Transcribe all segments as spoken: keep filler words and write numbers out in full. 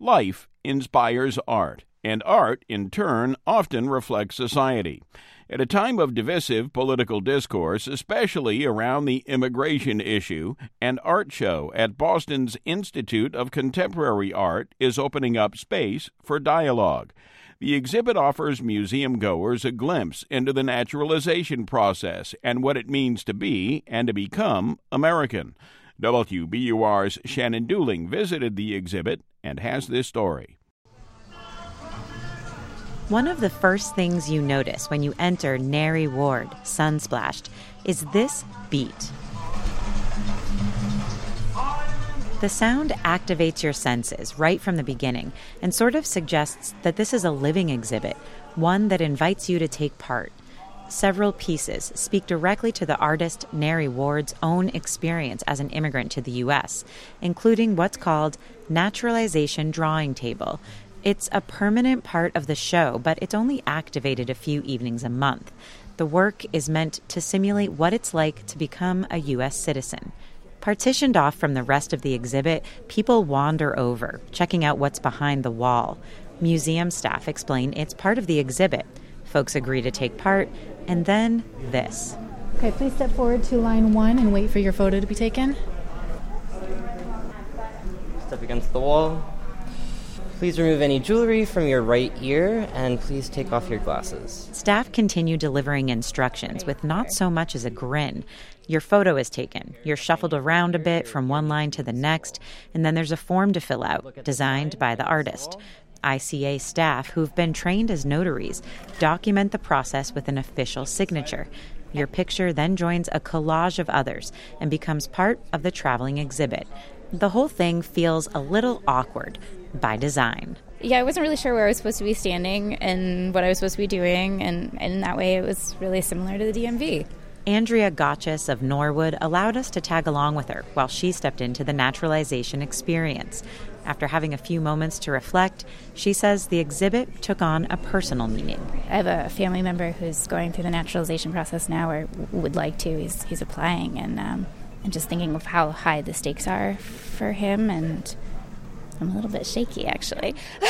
Life inspires art, and art, in turn, often reflects society. At a time of divisive political discourse, especially around the immigration issue, an art show at Boston's Institute of Contemporary Art is opening up space for dialogue. The exhibit offers museum-goers a glimpse into the naturalization process and what it means to be and to become American. W B U R's Shannon Dooling visited the exhibit and has this story. One of the first things you notice when you enter Neri Ward, Sunsplashed, is this beat. The sound activates your senses right from the beginning and sort of suggests that this is a living exhibit, one that invites you to take part. Several pieces speak directly to the artist Neri Ward's own experience as an immigrant to the U S, including what's called Naturalization Drawing Table. It's a permanent part of the show, but it's only activated a few evenings a month. The work is meant to simulate what it's like to become a U S citizen. Partitioned off from the rest of the exhibit, people wander over, checking out what's behind the wall. Museum staff explain it's part of the exhibit. Folks agree to take part, and then this. Okay, please step forward to line one and wait for your photo to be taken. Step against the wall. Please remove any jewelry from your right ear, and please take off your glasses. Staff continue delivering instructions with not so much as a grin. Your photo is taken. You're shuffled around a bit from one line to the next, and then there's a form to fill out, designed by the artist. I C A staff, who've been trained as notaries, document the process with an official signature. Your picture then joins a collage of others and becomes part of the traveling exhibit. The whole thing feels a little awkward by design. Yeah, I wasn't really sure where I was supposed to be standing and what I was supposed to be doing, and, and in that way it was really similar to the D M V. Andrea Gotchis of Norwood allowed us to tag along with her while she stepped into the naturalization experience. After having a few moments to reflect, she says the exhibit took on a personal meaning. I have a family member who's going through the naturalization process now, or would like to. He's, he's applying, and um, and just thinking of how high the stakes are for him, and I'm a little bit shaky, actually.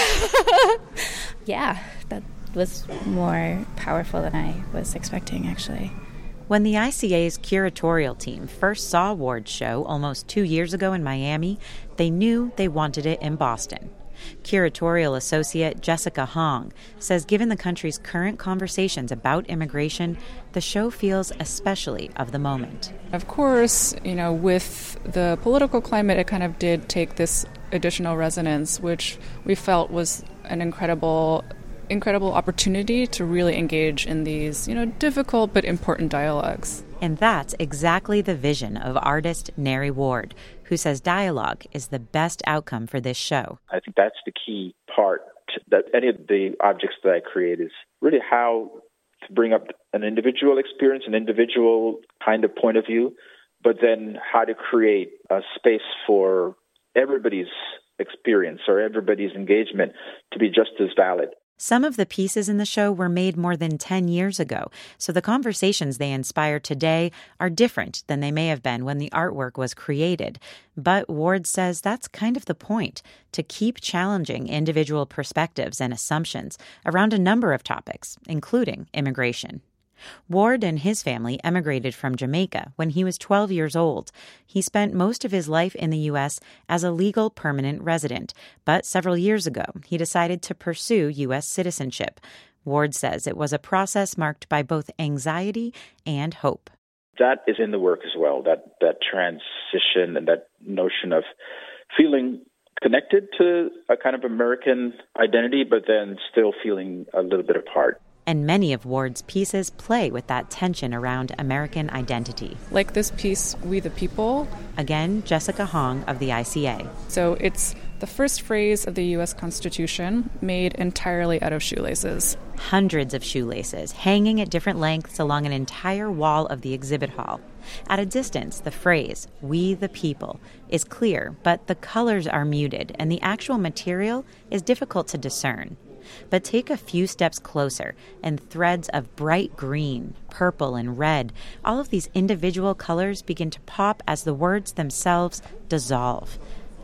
Yeah, that was more powerful than I was expecting, actually. When the I C A's curatorial team first saw Ward's show almost two years ago in Miami, they knew they wanted it in Boston. Curatorial associate Jessica Hong says given the country's current conversations about immigration, the show feels especially of the moment. Of course, you know, with the political climate, it kind of did take this additional resonance, which we felt was an incredible incredible opportunity to really engage in these, you know, difficult but important dialogues. And that's exactly the vision of artist Neri Ward, who says dialogue is the best outcome for this show. I think that's the key part, that any of the objects that I create is really how to bring up an individual experience, an individual kind of point of view, but then how to create a space for everybody's experience or everybody's engagement to be just as valid. Some of the pieces in the show were made more than ten years ago, so the conversations they inspire today are different than they may have been when the artwork was created. But Ward says that's kind of the point, to keep challenging individual perspectives and assumptions around a number of topics, including immigration. Ward and his family emigrated from Jamaica when he was twelve years old. He spent most of his life in the U S as a legal permanent resident, but several years ago he decided to pursue U S citizenship. Ward says it was a process marked by both anxiety and hope. That is in the work as well, that, that transition and that notion of feeling connected to a kind of American identity, but then still feeling a little bit apart. And many of Ward's pieces play with that tension around American identity. Like this piece, We the People. Again, Jessica Hong of the I C A. So it's the first phrase of the U S Constitution made entirely out of shoelaces. Hundreds of shoelaces hanging at different lengths along an entire wall of the exhibit hall. At a distance, the phrase, We the People, is clear, but the colors are muted and the actual material is difficult to discern. But take a few steps closer, and threads of bright green, purple, and red, all of these individual colors begin to pop as the words themselves dissolve.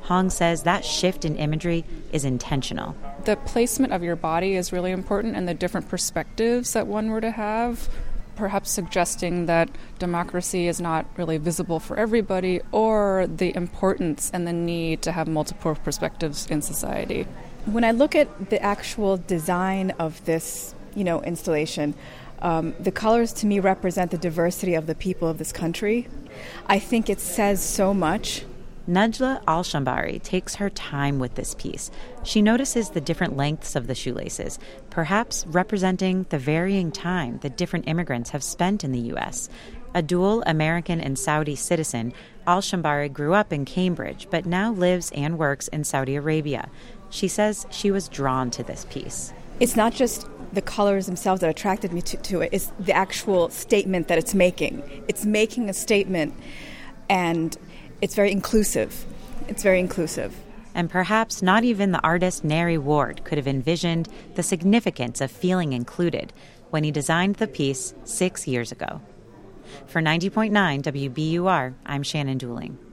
Hong says that shift in imagery is intentional. The placement of your body is really important, and the different perspectives that one were to have, perhaps suggesting that democracy is not really visible for everybody, or the importance and the need to have multiple perspectives in society. When I look at the actual design of this, you know, installation, um, the colors to me represent the diversity of the people of this country. I think it says so much. Najla Al-Shambari takes her time with this piece. She notices the different lengths of the shoelaces, perhaps representing the varying time that different immigrants have spent in the U S. A dual American and Saudi citizen, Al-Shambari grew up in Cambridge, but now lives and works in Saudi Arabia. She says she was drawn to this piece. It's not just the colors themselves that attracted me to, to it. It's the actual statement that it's making. It's making a statement, and it's very inclusive. It's very inclusive. And perhaps not even the artist Neri Ward could have envisioned the significance of feeling included when he designed the piece six years ago. For ninety point nine W B U R, I'm Shannon Dooling.